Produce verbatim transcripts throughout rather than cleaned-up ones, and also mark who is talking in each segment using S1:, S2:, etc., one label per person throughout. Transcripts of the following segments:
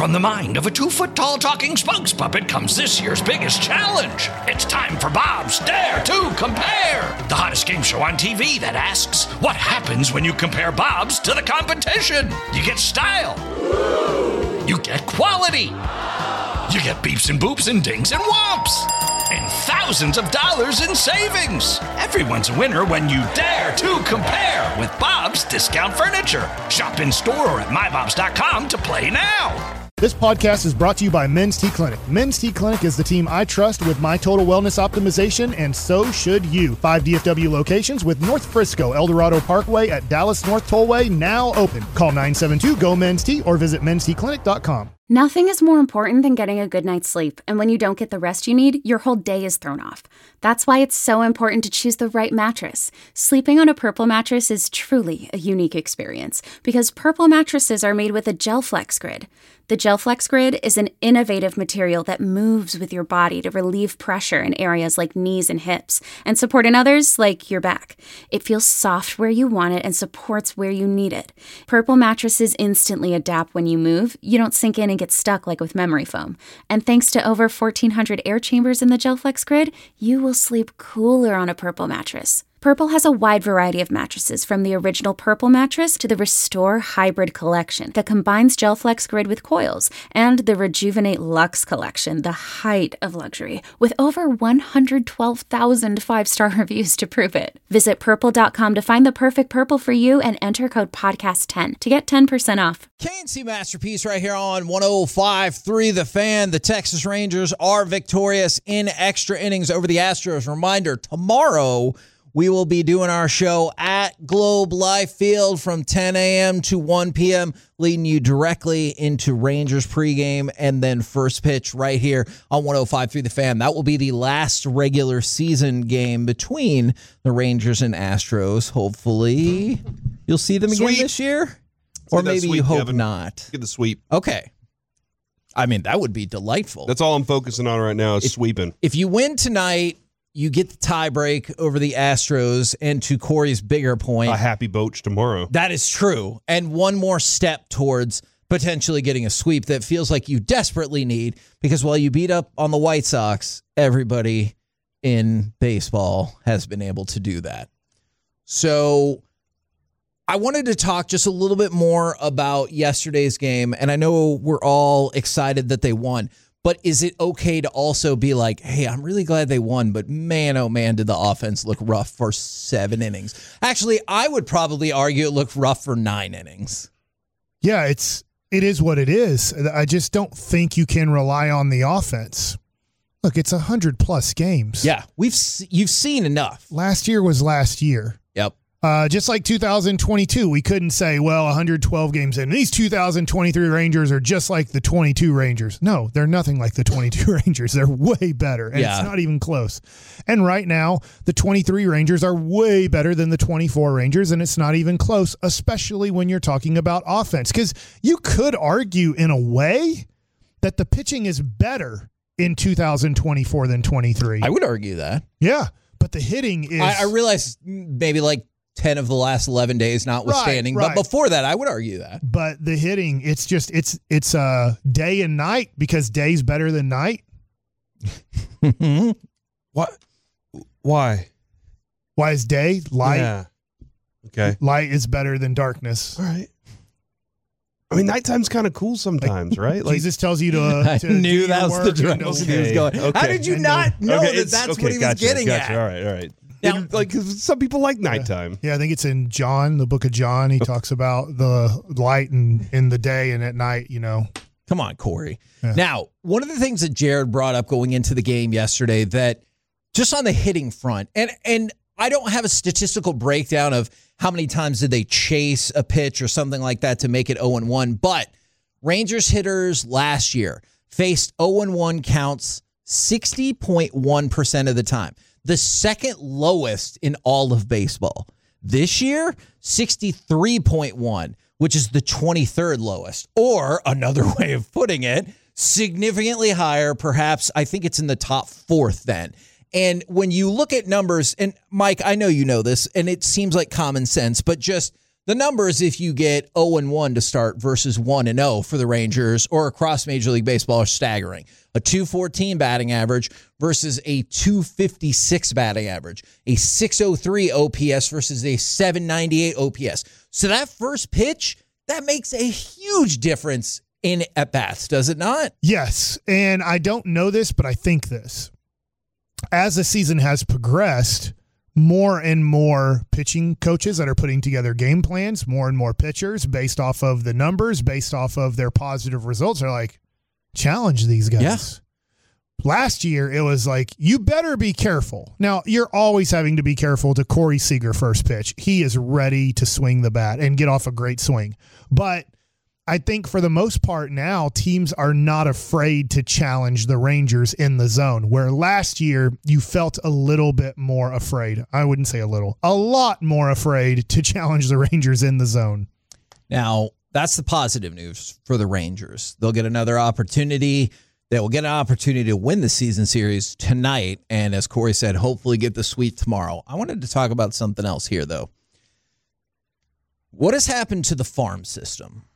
S1: From the mind of a two-foot-tall talking spokes puppet comes this year's biggest challenge. It's time for Bob's Dare to Compare, the hottest game show on T V that asks, what happens when you compare Bobs to the competition? You get style. You get quality. You get beeps and boops and dings and whomps. And thousands of dollars in savings. Everyone's a winner when you dare to compare with Bob's Discount Furniture. Shop in store or at my bobs dot com to play now.
S2: This podcast is brought to you by Men's T Clinic. Men's T Clinic is the team I trust with my total wellness optimization, and so should you. Five D F W locations with North Frisco, El Dorado Parkway at Dallas North Tollway now open. Call nine seven two, G O, Men's T or visit mens t clinic dot com.
S3: Nothing is more important than getting a good night's sleep, and when you don't get the rest you need, your whole day is thrown off. That's why it's so important to choose the right mattress. Sleeping on a Purple mattress is truly a unique experience, because Purple mattresses are made with a GelFlex Grid. The GelFlex Grid is an innovative material that moves with your body to relieve pressure in areas like knees and hips, and support in others like your back. It feels soft where you want it and supports where you need it. Purple mattresses instantly adapt when you move. You don't sink in and get stuck like with memory foam. And thanks to over fourteen hundred air chambers in the GelFlex Grid, you will sleep cooler on a Purple mattress. Purple has a wide variety of mattresses, from the original Purple mattress to the Restore Hybrid collection that combines GelFlex Grid with coils, and the Rejuvenate Luxe collection, the height of luxury, with over one hundred twelve thousand five-star reviews to prove it. Visit purple dot com to find the perfect Purple for you and enter code podcast ten to get ten percent off.
S4: K and C Masterpiece right here on one oh five point three The Fan. The Texas Rangers are victorious in extra innings over the Astros. Reminder, tomorrow we will be doing our show at Globe Life Field from ten a.m. to one p.m., leading you directly into Rangers pregame and then first pitch right here on one oh five point three The Fan. That will be the last regular season game between the Rangers and Astros. Hopefully you'll see them again
S5: Sweep.
S4: this year, or maybe
S5: sweep,
S4: you hope
S5: Kevin.
S4: not.
S5: Get the sweep.
S4: Okay. I mean, that would be delightful.
S5: That's all I'm focusing on right now is
S4: if,
S5: sweeping.
S4: If you win tonight, you get the tie break over the Astros, and to Corey's bigger point,
S5: A happy boach tomorrow.
S4: that is true. And one more step towards potentially getting a sweep that feels like you desperately need, because while you beat up on the White Sox, everybody in baseball has been able to do that. So I wanted to talk just a little bit more about yesterday's game, and I know we're all excited that they won. But is it okay to also be like, hey, I'm really glad they won, but man, oh man, did the offense look rough for seven innings. Actually, I would probably argue it looked rough for nine innings.
S2: Yeah, it's it is what it is. I just don't think you can rely on the offense. Look, it's one hundred plus games.
S4: Yeah, we've you've seen enough.
S2: Last year was last year.
S4: Yep.
S2: Uh, just like two thousand twenty-two, we couldn't say, well, one hundred twelve games in. These two thousand twenty-three Rangers are just like the twenty-two Rangers. No, they're nothing like the twenty-two Rangers. They're way better, and
S4: Yeah.
S2: it's not even close. And right now, the twenty-three Rangers are way better than the twenty-four Rangers, and it's not even close, especially when you're talking about offense. Because you could argue in a way that the pitching is better in two thousand twenty-four than twenty-three.
S4: I would argue that.
S2: Yeah, but the hitting is...
S4: I, I realize maybe like ten of the last eleven days notwithstanding,
S2: Right, right.
S4: but before that, I would argue that.
S2: But the hitting, it's just, it's it's uh, day and night, because day's better than night.
S5: What? Why?
S2: Why is day light?
S5: Yeah. Okay.
S2: Light is better than darkness.
S5: All right. I mean, nighttime's kind of cool sometimes, right? Like,
S2: Jesus tells you to. Uh, to
S4: I knew
S2: do
S4: that
S2: your
S4: was
S2: work
S4: the
S2: and
S4: direction
S2: to-
S4: he was going.
S5: Okay,
S4: How did you
S2: and
S4: not
S2: no-
S4: know
S5: okay,
S4: that
S5: it's-
S4: that's
S5: okay,
S4: what he was
S5: gotcha,
S4: getting
S5: gotcha.
S4: at?
S5: All right, all right.
S4: Now-
S5: And, like, 'cause some people like nighttime.
S2: Yeah, I think it's in John, the book of John. He talks about the light in, in the day and at night, you know.
S4: Come on, Corey.
S2: Yeah.
S4: Now, one of the things that Jared brought up going into the game yesterday, that just on the hitting front, and and I don't have a statistical breakdown of how many times did they chase a pitch or something like that to make it oh and one, but Rangers hitters last year faced oh and one counts sixty point one percent of the time, the second lowest in all of baseball. This year, sixty-three point one, which is the twenty-third lowest. Or another way of putting it, significantly higher, perhaps I think it's in the top fourth then. And when you look at numbers, and Mike, I know you know this, and it seems like common sense, but just The numbers, if you get oh and one to start versus one and oh for the Rangers or across Major League Baseball, are staggering. A two fourteen batting average versus a two fifty-six batting average. A six oh three O P S versus a seven ninety-eight O P S. So that first pitch, that makes a huge difference in at-bats, does it not?
S2: Yes, and I don't know this, but I think this. As the season has progressed, more and more pitching coaches that are putting together game plans, more and more pitchers based off of the numbers, based off of their positive results, are like, challenge these guys.
S4: Yeah.
S2: Last year, it was like, you better be careful. Now, you're always having to be careful to Corey Seager first pitch. He is ready to swing the bat and get off a great swing. But I think for the most part now, teams are not afraid to challenge the Rangers in the zone, where last year you felt a little bit more afraid. I wouldn't say a little, a lot more afraid to challenge the Rangers in the zone.
S4: Now, that's the positive news for the Rangers. They'll get another opportunity. They will get an opportunity to win the season series tonight. And as Corey said, hopefully get the sweep tomorrow. I wanted to talk about something else here, though. What has happened to the farm system?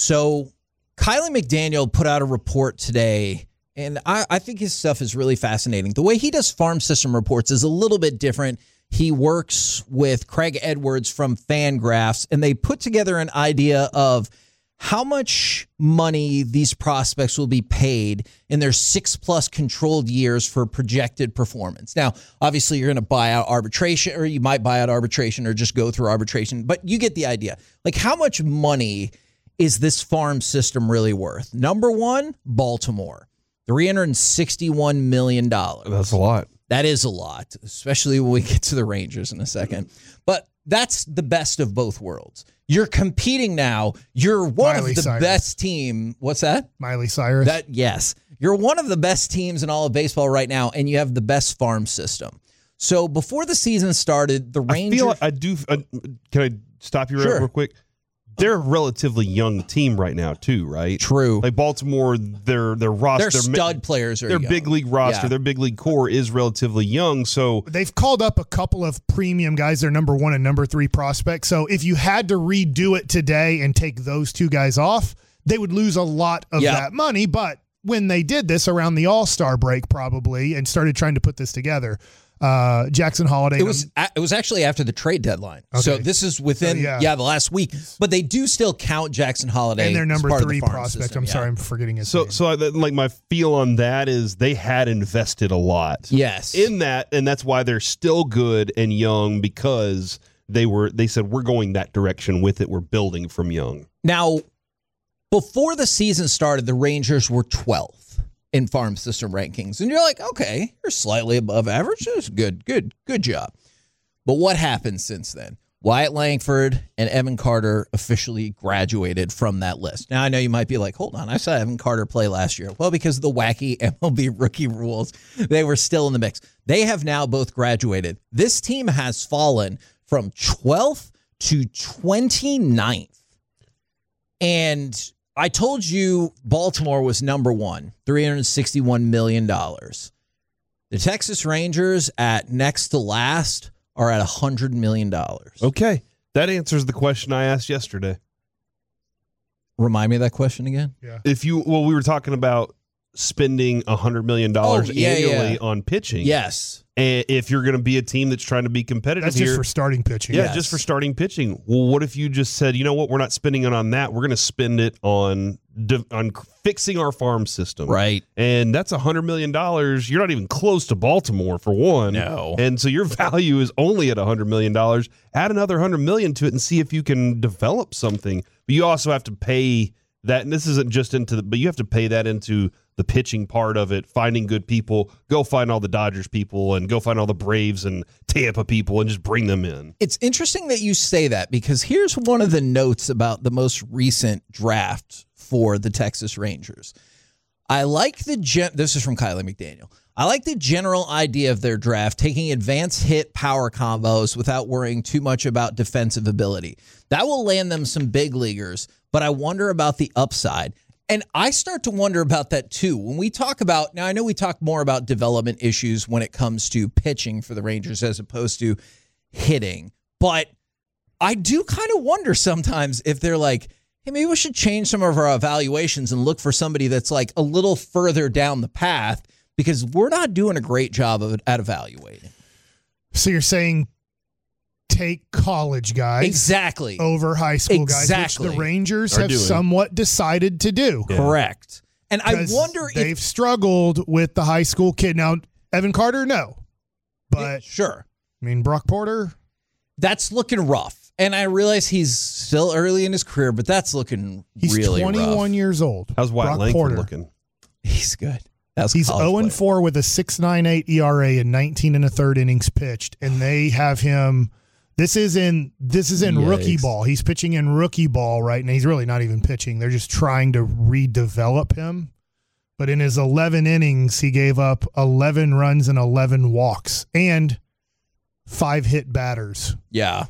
S4: So Kiley McDaniel put out a report today, and I, I think his stuff is really fascinating. The way he does farm system reports is a little bit different. He works with Craig Edwards from Fangraphs, and they put together an idea of how much money these prospects will be paid in their six-plus controlled years for projected performance. Now, obviously, you're going to buy out arbitration, or you might buy out arbitration or just go through arbitration, but you get the idea. Like, how much money is this farm system really worth? Number one, Baltimore, three hundred sixty-one million dollars.
S5: That's a lot.
S4: That is a lot, especially when we get to the Rangers in a second. But that's the best of both worlds. You're competing now. You're one
S2: Miley
S4: of the
S2: Cyrus.
S4: best team. What's that?
S2: Miley Cyrus.
S4: That yes. You're one of the best teams in all of baseball right now, and you have the best farm system. So before the season started, the Rangers...
S5: I feel like I do... Uh, can I stop you
S4: Sure.
S5: real quick? They're a relatively young team right now, too, right?
S4: True.
S5: Like Baltimore, their their roster,
S4: Their stud
S5: mi-
S4: players are
S5: their
S4: young.
S5: big league roster,
S4: Yeah.
S5: their big league core is relatively young. So
S2: They've called up a couple of premium guys, their number one and number three prospects. So if you had to redo it today and take those two guys off, they would lose a lot of
S4: Yeah.
S2: that money. But when they did this around the All-Star break probably and started trying to put this together, uh, Jackson Holiday.
S4: It was it was actually after the trade deadline. So
S2: Okay.
S4: this is within
S2: So, yeah.
S4: yeah. the last week. But they do still count Jackson Holiday
S2: and their
S4: as
S2: number
S4: part of
S2: three
S4: the farm
S2: prospect.
S4: system,
S2: I'm
S4: yeah.
S2: sorry, I'm forgetting his
S5: so
S2: name.
S5: so I, like my feel on that is they had invested a lot.
S4: Yes.
S5: In that, and that's why they're still good and young, because they were they said we're going that direction with it. We're building from young.
S4: Now, before the season started, the Rangers were twelfth in farm system rankings. And you're like, okay, you're slightly above average. That's good, good, good job. But what happened since then? Wyatt Langford and Evan Carter officially graduated from that list. Now, I know you might be like, hold on, I saw Evan Carter play last year. Well, because of the wacky M L B rookie rules, they were still in the mix. They have now both graduated. This team has fallen from twelfth to twenty-ninth. And I told you Baltimore was number one, three hundred sixty-one million dollars. The Texas Rangers at next to last are at one hundred million dollars.
S5: Okay, that answers the question I asked yesterday.
S4: Remind me of that question again?
S5: If you well, we were talking about spending one hundred million dollars
S4: Oh, yeah,
S5: annually
S4: yeah.
S5: on pitching.
S4: Yes.
S5: And if you're going to be a team that's trying to be competitive
S2: That's
S5: here,
S2: just for starting pitching.
S5: yeah,
S4: Yes.
S5: just for starting pitching. Well, what if you just said, you know what, we're not spending it on that. We're going to spend it on on fixing our farm system.
S4: Right.
S5: And that's one hundred million dollars. You're not even close to Baltimore, for one.
S4: No.
S5: And so your value is only at one hundred million dollars. Add another one hundred million dollars to it and see if you can develop something. But you also have to pay that, and this isn't just into the, but you have to pay that into the pitching part of it, finding good people. Go find all the Dodgers people and go find all the Braves and Tampa people and just bring them in.
S4: It's interesting that you say that, because here's one of the notes about the most recent draft for the Texas Rangers. I like the gen- this is from Kiley McDaniel. I like the general idea of their draft, taking advanced hit power combos without worrying too much about defensive ability. That will land them some big leaguers, but I wonder about the upside. And I start to wonder about that too. When we talk about, now I know we talk more about development issues when it comes to pitching for the Rangers as opposed to hitting, but I do kind of wonder sometimes if they're like, hey, maybe we should change some of our evaluations and look for somebody that's like a little further down the path because we're not doing a great job of at evaluating.
S2: So you're saying take college guys
S4: exactly
S2: over high school
S4: exactly.
S2: guys, which the Rangers
S5: Are
S2: have
S5: doing.
S2: somewhat decided to do.
S5: Yeah.
S4: Correct. And I wonder
S2: they've
S4: if
S2: struggled with the high school kid. Now, Evan Carter, no. But,
S4: sure.
S2: I mean, Brock Porter.
S4: That's looking rough. And I realize he's still early in his career, but that's looking
S2: He's
S4: really
S2: twenty-one
S4: rough.
S2: years old.
S5: How's Wyatt
S2: Brock
S5: Langford
S2: Porter.
S5: looking?
S4: He's good. That's
S2: He's oh and four with a six point nine eight E R A and nineteen and a third innings pitched, and they have him. This is in this is in
S4: Yikes.
S2: rookie ball. He's pitching in rookie ball right now. He's really not even pitching. They're just trying to redevelop him. But in his eleven innings, he gave up eleven runs and eleven walks and five hit batters.
S4: Yeah.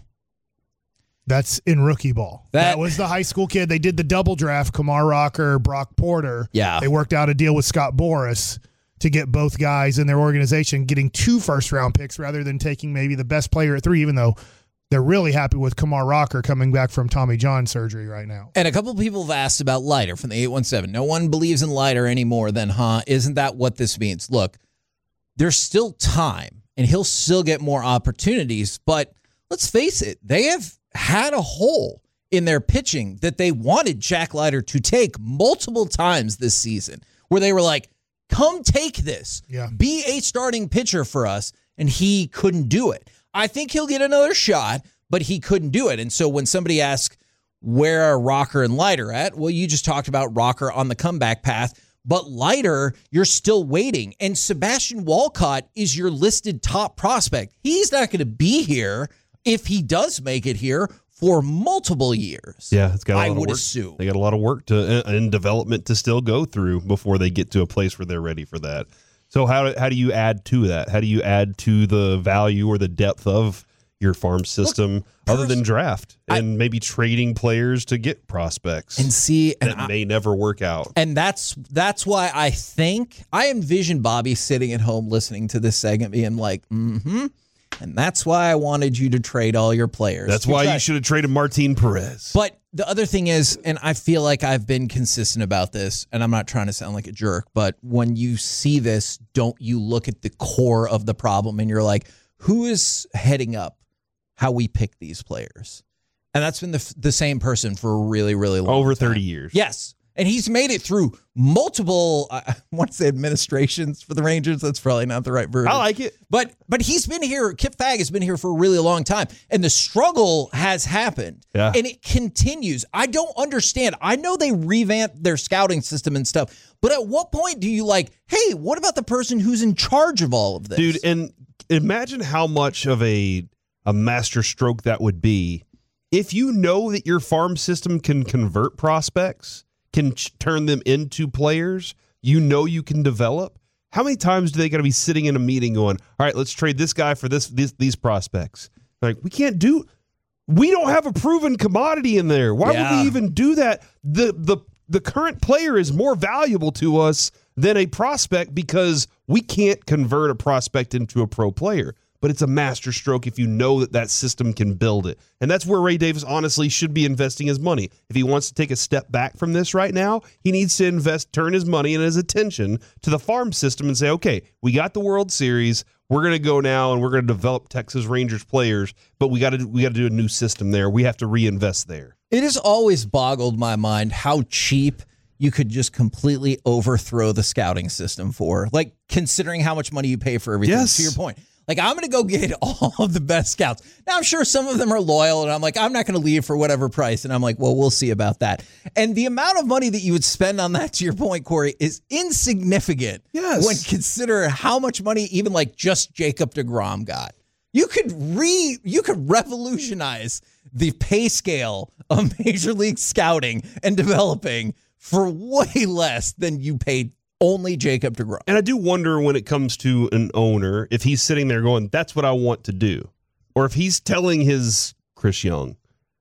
S2: That's in rookie ball. That,
S4: That-
S2: was the high school kid. They did the double draft, Kumar Rocker, Brock Porter.
S4: Yeah.
S2: They worked out a deal with Scott Boras to get both guys in their organization, getting two first-round picks rather than taking maybe the best player at three, even though they're really happy with Kumar Rocker coming back from Tommy John surgery right now.
S4: And a couple of people have asked about Leiter from the eight one seven. No one believes in Leiter anymore then, huh? Isn't that what this means? Look, there's still time, and he'll still get more opportunities, but let's face it, they have had a hole in their pitching that they wanted Jack Leiter to take multiple times this season, where they were like, come take this.
S2: Yeah.
S4: Be a starting pitcher for us, and he couldn't do it. I think he'll get another shot, but he couldn't do it. And so when somebody asks, where are Rocker and Leiter at? Well, you just talked about Rocker on the comeback path, but Leiter, you're still waiting. And Sebastian Walcott is your listed top prospect. He's not going to be here if he does make it here for multiple years.
S5: Yeah, it's got a lot
S4: I
S5: of
S4: would
S5: work.
S4: assume.
S5: They got a lot of work to and development to still go through before they get to a place where they're ready for that. So how how do you add to that? How do you add to the value or the depth of your farm system
S4: Look,
S5: other
S4: pers-
S5: than draft
S4: I-
S5: and maybe trading players to get prospects
S4: And see, and
S5: that
S4: I,
S5: may never work out?
S4: And that's that's why I think I envision Bobby sitting at home listening to this segment being like, mm-hmm. And that's why I wanted you to trade all your players.
S5: That's why
S4: Because-
S5: you should have traded Martin Perez.
S4: But the other thing is, and I feel like I've been consistent about this, and I'm not trying to sound like a jerk, but when you see this, don't you look at the core of the problem and you're like, who is heading up how we pick these players? And that's been the, the same person for a really, really long
S5: Over
S4: time.
S5: thirty years.
S4: Yes. And he's made it through multiple, I want to say administrations for the Rangers. That's probably not the right verb.
S5: I like it.
S4: But but he's been here, Kip Fagg has been here for a really long time. And the struggle has happened.
S5: Yeah.
S4: And it continues. I don't understand. I know they revamped their scouting system and stuff. But at what point do you like, hey, what about the person who's in charge of all of this?
S5: Dude, and imagine how much of a a master stroke that would be if you know that your farm system can convert prospects, can ch- turn them into players, you know you can develop. How many times do they got to be sitting in a meeting going, all right, let's trade this guy for this, this these prospects? Like, we can't do we don't have a proven commodity in there. Why
S4: Yeah.
S5: would we even do that? The the the current player is more valuable to us than a prospect because we can't convert a prospect into a pro player. But it's a master stroke if you know that that system can build it. And that's where Ray Davis honestly should be investing his money. If he wants to take a step back from this right now, he needs to invest, turn his money and his attention to the farm system and say, okay, we got the World Series. We're going to go now and we're going to develop Texas Rangers players, but we got to we got to do a new system there. We have to reinvest there.
S4: It has always boggled my mind how cheap you could just completely overthrow the scouting system for. Like, considering how much money you pay for everything.
S5: Yes.
S4: To your point. Like, I'm going to go get all of the best scouts. Now, I'm sure some of them are loyal, and I'm like, I'm not going to leave for whatever price. And I'm like, well, we'll see about that. And the amount of money that you would spend on that, to your point, Corey, is insignificant.
S5: Yes.
S4: When consider how much money even like just Jacob deGrom got. You could re you could revolutionize the pay scale of Major League Scouting and developing for way less than you paid only Jacob deGrom.
S5: And I do wonder when it comes to an owner, if he's sitting there going, that's what I want to do. Or if he's telling his Chris Young,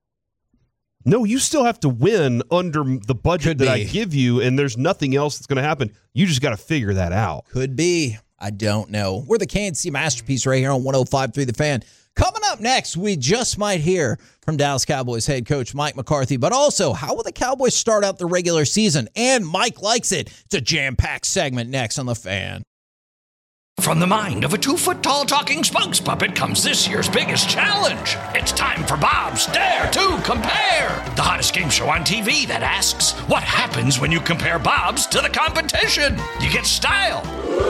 S5: no, you still have to win under the budget
S4: Could
S5: that
S4: be.
S5: I give you, and there's nothing else that's going to happen. You just got to figure that out.
S4: Could be. I don't know. We're the K N C Masterpiece right here on one oh five point three The Fan. Coming up next, we just might hear from Dallas Cowboys head coach Mike McCarthy, but also how will the Cowboys start out the regular season? And Mike likes it. It's a jam-packed segment next on The Fan.
S1: From the mind of a two-foot-tall talking spokes puppet comes this year's biggest challenge. It's time for Bob's Dare to Compare, the hottest game show on T V that asks, what happens when you compare Bob's to the competition? You get style.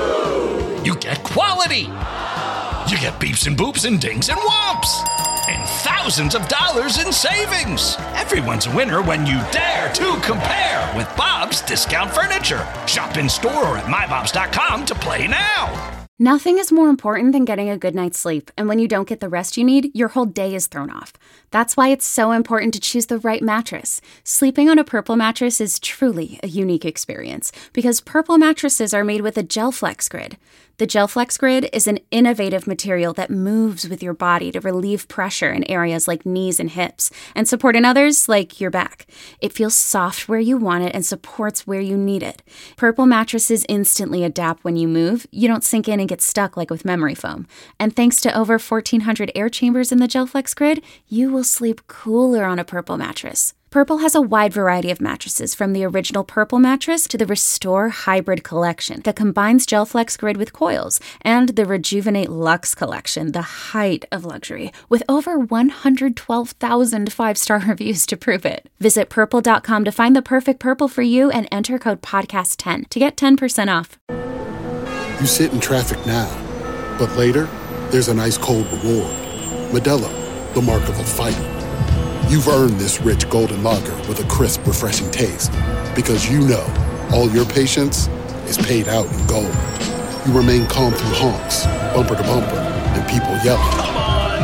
S1: You get quality. You get beeps and boops and dings and whomps. And thousands of dollars in savings. Everyone's a winner when you dare to compare with Bob's Discount Furniture. Shop in store or at my bobs dot com to play now.
S3: Nothing is more important than getting a good night's sleep, and when you don't get the rest you need, your whole day is thrown off. That's why it's so important to choose the right mattress. Sleeping on a Purple mattress is truly a unique experience, because Purple mattresses are made with a GelFlex Grid. The GelFlex Grid is an innovative material that moves with your body to relieve pressure in areas like knees and hips, and support in others like your back. It feels soft where you want it and supports where you need it. Purple mattresses instantly adapt when you move. You don't sink in and get stuck like with memory foam. And thanks to over fourteen hundred air chambers in the GelFlex Grid, you will sleep cooler on a Purple mattress. Purple has a wide variety of mattresses, from the original Purple mattress to the Restore Hybrid collection that combines GelFlex Grid with coils, and the Rejuvenate Luxe collection, the height of luxury, with over one hundred twelve thousand five-star reviews to prove it. Visit purple dot com to find the perfect Purple for you and enter code podcast ten to get ten percent off.
S6: You sit in traffic now, but later, there's an ice-cold reward. Modelo, the mark of a fighter. You've earned this rich golden lager with a crisp, refreshing taste. Because you know, all your patience is paid out in gold. You remain calm through honks, bumper to bumper, and people yelling.
S1: Come on,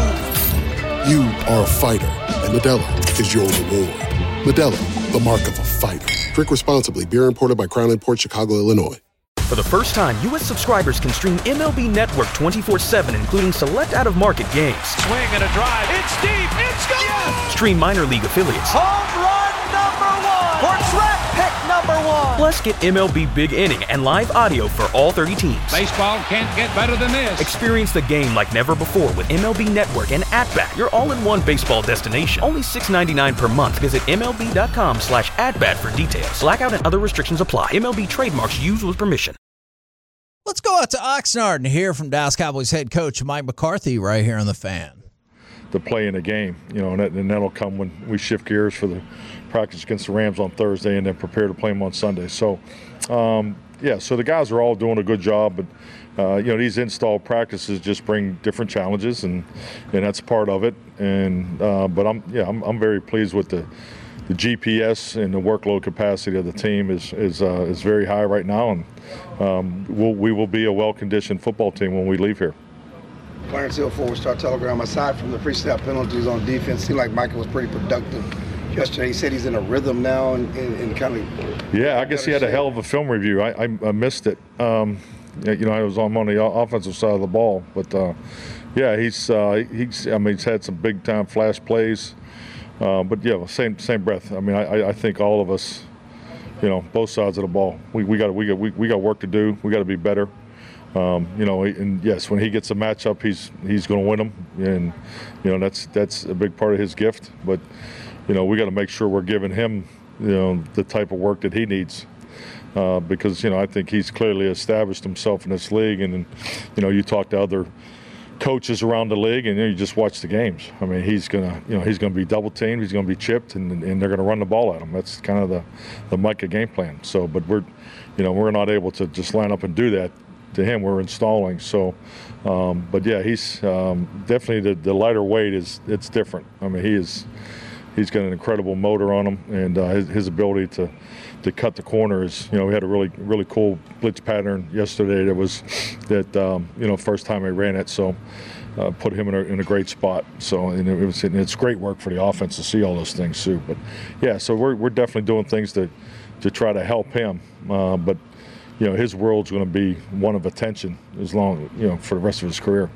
S1: move!
S6: You are a fighter, and Modelo is your reward. Modelo, the mark of a fighter. Drink responsibly. Beer imported by Crown Imports, Chicago, Illinois.
S7: For the first time, U S subscribers can stream M L B Network twenty-four seven, including select out-of-market games.
S8: Swing and a drive. It's deep. It's gone. Yes!
S7: Stream minor league affiliates.
S8: Home run number one. Or track pick number one.
S7: Plus, get M L B Big Inning and live audio for all thirty teams.
S8: Baseball can't get better than this.
S7: Experience the game like never before with M L B Network and At-Bat, your all-in-one baseball destination. Only six dollars and ninety-nine cents per month. Visit MLB.com slash at-bat for details. Blackout and other restrictions apply. M L B trademarks used with permission.
S4: Let's go out to Oxnard and hear from Dallas Cowboys head coach Mike McCarthy right here on The Fan.
S9: To play in a game, you know, and, that, and that'll come when we shift gears for the practice against the Rams on Thursday and then prepare to play them on Sunday. So, um, yeah, so the guys are all doing a good job, but, uh, you know, these install practices just bring different challenges, and, and that's part of it. And uh, but I'm, yeah, I'm, I'm very pleased with the the G P S and the workload capacity of the team is is uh, is very high right now, and um, we'll, we will be a well-conditioned football team when we leave here.
S10: Clarence Hill, forward star Telegram. Aside from the pre-snap penalties on defense, seemed like Michael was pretty productive yesterday. He said he's in a rhythm now and, and, and kind of.
S9: Yeah, I guess he had a hell of a film review. I, I, I missed it. Um, you know, I was on, on the offensive side of the ball, but uh, yeah, he's uh, he's. I mean, he's had some big-time flash plays. Uh, but yeah, same same breath. I mean, I, I think all of us, you know, both sides of the ball, we we got we got we, we got work to do. We got to be better. Um, you know, and yes, when he gets a matchup, he's he's going to win them, and you know that's that's a big part of his gift. But you know, we got to make sure we're giving him, you know, the type of work that he needs, uh, because you know I think he's clearly established himself in this league, and, and you know, you talk to other coaches around the league, and you, know, you just watch the games. I mean, he's gonna, you know, he's gonna be double teamed, he's gonna be chipped, and, and they're gonna run the ball at him. That's kind of the, the Micah game plan. So, but we're, you know, we're not able to just line up and do that to him. We're installing. So, um, but yeah, he's um, definitely the, the lighter weight is it's different. I mean, he is, he's got an incredible motor on him, and uh, his, his ability to. to cut the corners. You know, we had a really, really cool blitz pattern yesterday that was that, um, you know, first time I ran it. So uh, put him in a, in a great spot. So and it was, and it's great work for the offense to see all those things too. But yeah, so we're, we're definitely doing things to, to try to help him. Uh, but, you know, his world's going to be one of attention as long, you know, for the rest of his career.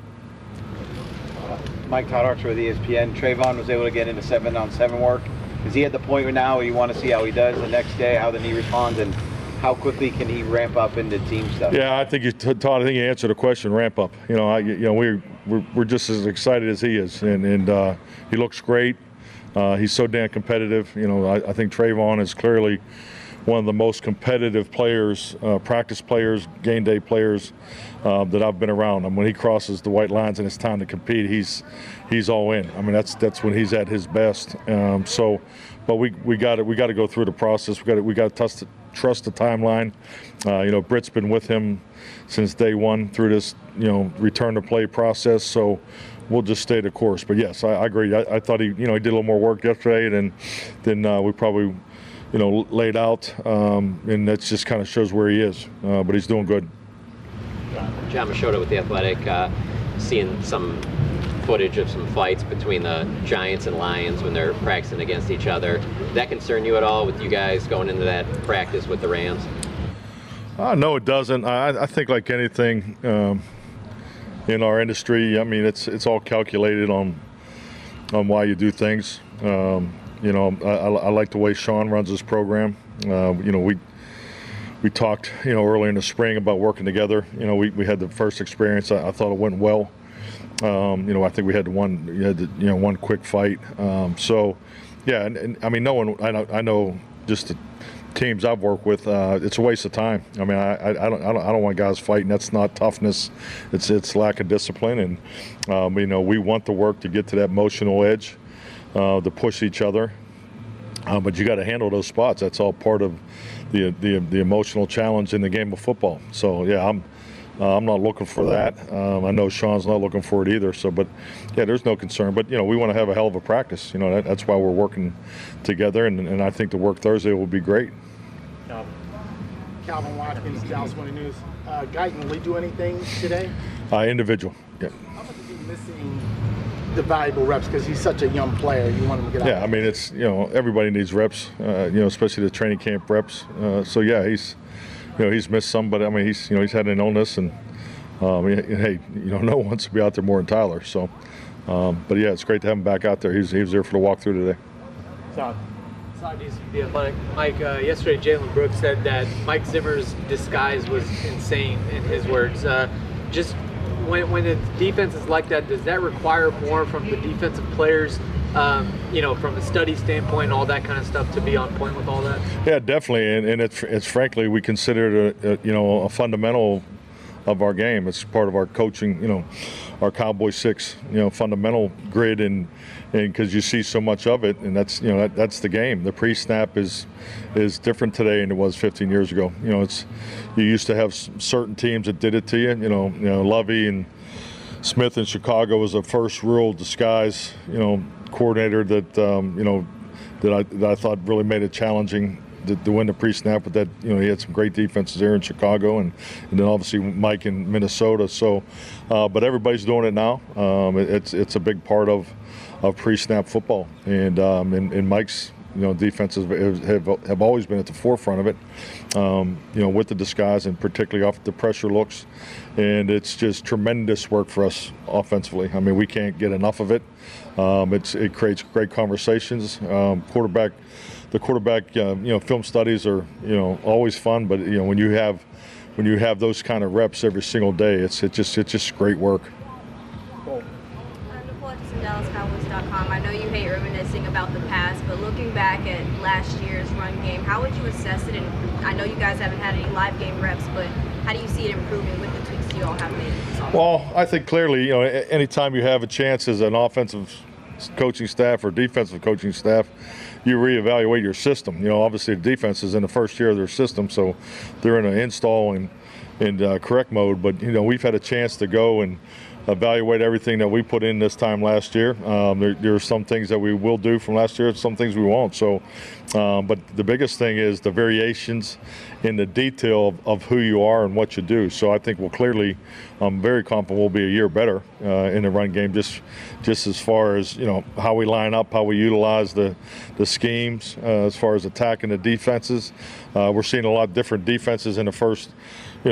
S11: Mike Todd Archer with E S P N. Trayvon was able to get into seven on seven work. Is he at the point where now you want to see how he does the next day, how the knee responds, and how quickly can he ramp up into team stuff?
S9: Yeah, I think you, Todd. I think you answered the question. Ramp up. You know, I, you know, we we're, we're just as excited as he is, and and uh, he looks great. Uh, he's so damn competitive. You know, I, I think Trayvon is clearly one of the most competitive players, uh, practice players, game day players uh, that I've been around. And when he crosses the white lines and it's time to compete, he's he's all in. I mean, that's that's when he's at his best. Um, so, but we we got to we got to go through the process. We got to we got to trust trust the timeline. Uh, you know, Britt's been with him since day one through this you know return to play process. So we'll just stay the course. But yes, I, I agree. I, I thought he you know he did a little more work yesterday than than uh, we probably. you know, laid out, um, and that just kind of shows where he is. Uh, but he's doing good.
S12: Jon Machota with The Athletic, uh, seeing some footage of some fights between the Giants and Lions when they're practicing against each other. Does that concern you at all with you guys going into that practice with the Rams?
S9: Uh, no, it doesn't. I, I think like anything um, in our industry, I mean, it's it's all calculated on on why you do things. Um, You know, I, I like the way Sean runs his program. Uh, you know, we we talked, you know, early in the spring about working together. You know, we, we had the first experience. I, I thought it went well. Um, you know, I think we had one, you had the, you know, one quick fight. Um, so, yeah, and, and I mean, no one. I know, I know, just the teams I've worked with. Uh, it's a waste of time. I mean, I, I, I don't, I don't, I don't want guys fighting. That's not toughness. It's it's lack of discipline. And um, you know, we want the work to get to that emotional edge. Uh, to push each other, uh, but you got to handle those spots. That's all part of the, the the emotional challenge in the game of football. So yeah, I'm uh, I'm not looking for that. Um, I know Sean's not looking for it either. So, but yeah, there's no concern. But you know, we want to have a hell of a practice. You know, that, that's why we're working together, and, and I think the work Thursday will be great.
S13: Um, Calvin Watkins, Dallas Morning News. Uh, Guyton, will he do anything today?
S9: Uh, individual. Yeah.
S13: How much is he missing the valuable reps because he's such a young player? You want him to get out.
S9: Yeah, I mean, it's, you know, everybody needs reps, uh, you know, especially the training camp reps. Uh, so yeah, he's, you know, he's missed some, but I mean, he's, you know, he's had an illness, and um, hey, you know, no one wants to be out there more than Tyler. So, um, but yeah, it's great to have him back out there. He's he was there for the walkthrough today.
S13: So,
S14: The Athletic. Mike, uh, yesterday Jalen Brooks said that Mike Zimmer's disguise was insane, in his words. Uh, just when when the defense is like that, does that require more from the defensive players, um, you know, from a study standpoint and all that kind of stuff, to be on point with all that?
S9: Yeah, definitely, and, and it's, it's frankly, we consider it a, a, you know, a fundamental of our game. It's part of our coaching, you know, our Cowboy Six, you know, fundamental grid, and and because you see so much of it, and that's, you know, that, that's the game. The pre-snap is is different today than it was fifteen years ago. You know, it's, you used to have certain teams that did it to you. You know, you know, Lovey and Smith in Chicago was the first real disguise, you know, coordinator that um, you know that I that I thought really made it challenging to, to win the pre-snap. But that, you know, he had some great defenses there in Chicago, and, and then obviously Mike in Minnesota. So, uh, but everybody's doing it now. Um, it, it's it's a big part of of pre-snap football, and um, and, and Mike's, you know, defenses have have always been at the forefront of it. Um, you know, with the disguise, and particularly off the pressure looks, and it's just tremendous work for us offensively. I mean, we can't get enough of it. Um, it's it creates great conversations. Um, quarterback, the quarterback, uh, you know, film studies are, you know, always fun, but you know, when you have when you have those kind of reps every single day, it's it just it's just great work.
S15: Dallas Cowboys dot com. I know you hate reminiscing about the past, but looking back at last year's run game, how would you assess it? And I know you guys haven't had any live game reps, but how do you see it improving with the tweaks you all have made?
S9: Well, I think clearly, you know, anytime you have a chance as an offensive coaching staff or defensive coaching staff, you reevaluate your system. You know, obviously the defense is in the first year of their system, so they're in an install and, and uh, correct mode. But, you know, we've had a chance to go and evaluate everything that we put in this time last year. Um, there, there are some things that we will do from last year, some things we won't. So, um, but the biggest thing is the variations in the detail of, of who you are and what you do. So I think we'll clearly, I'm very confident we'll be a year better uh, in the run game, just just as far as, you know, how we line up, how we utilize the, the schemes, uh, as far as attacking the defenses. Uh, we're seeing a lot of different defenses in the first, you know,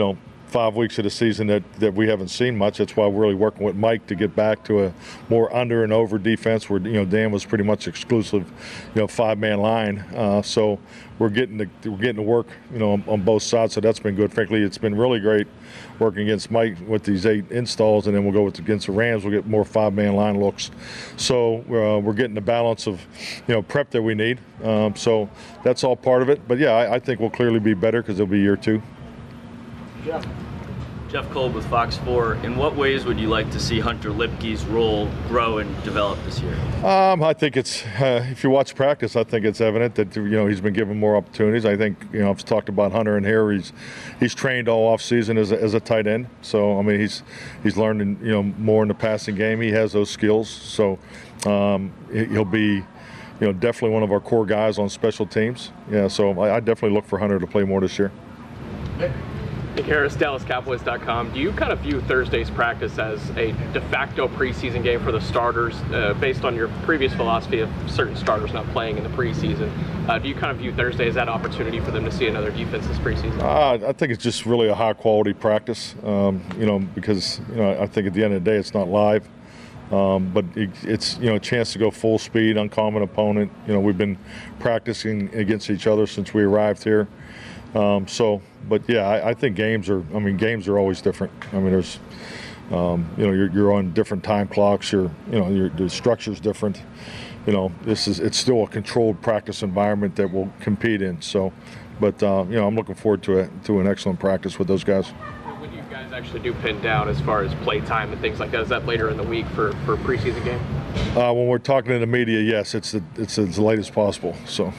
S9: five weeks of the season that, that we haven't seen much. That's why we're really working with Mike to get back to a more under and over defense where, you know, Dan was pretty much exclusive, you know, five-man line. Uh, so we're getting to, we're getting to work, you know, on, on both sides. So that's been good. Frankly, it's been really great working against Mike with these eight installs, and then we'll go with against the Rams. We'll get more five-man line looks. So uh, we're getting the balance of, you know, prep that we need. Um, so that's all part of it. But, yeah, I, I think we'll clearly be better because it'll be year two.
S16: Jeff. Jeff Kolb with Fox four. In what ways would you like to see Hunter Lipke's role grow and develop this year?
S9: Um, I think it's, uh, if you watch practice, I think it's evident that, you know, he's been given more opportunities. I think, you know, I've talked about Hunter in here. He's he's trained all offseason as a, as a tight end. So, I mean, he's he's learned, you know, more in the passing game. He has those skills. So um, he'll be, you know, definitely one of our core guys on special teams. Yeah, so I, I definitely look for Hunter to play more this year.
S17: Nick Harris, Dallas Cowboys dot com. Do you kind of view Thursday's practice as a de facto preseason game for the starters, uh, based on your previous philosophy of certain starters not playing in the preseason? Uh, do you kind of view Thursday as that opportunity for them to see another defense this preseason?
S9: Uh, I think it's just really a high-quality practice, um, you know, because, you know, I think at the end of the day it's not live. Um, but it, it's, you know, a chance to go full speed, uncommon opponent. You know, we've been practicing against each other since we arrived here. Um, so, but yeah, I, I think games are, I mean, games are always different. I mean, there's, um, you know, you're, you're on different time clocks. You're, you know, your, the structure's different. You know, this is, it's still a controlled practice environment that we'll compete in. So, but, uh, you know, I'm looking forward to a, to an excellent practice with those guys.
S17: When you guys actually do pin down as far as play time and things like that, is that later in the week for, for a preseason game?
S9: Uh, when we're talking to the media, yes, it's, the, it's as late as possible. So.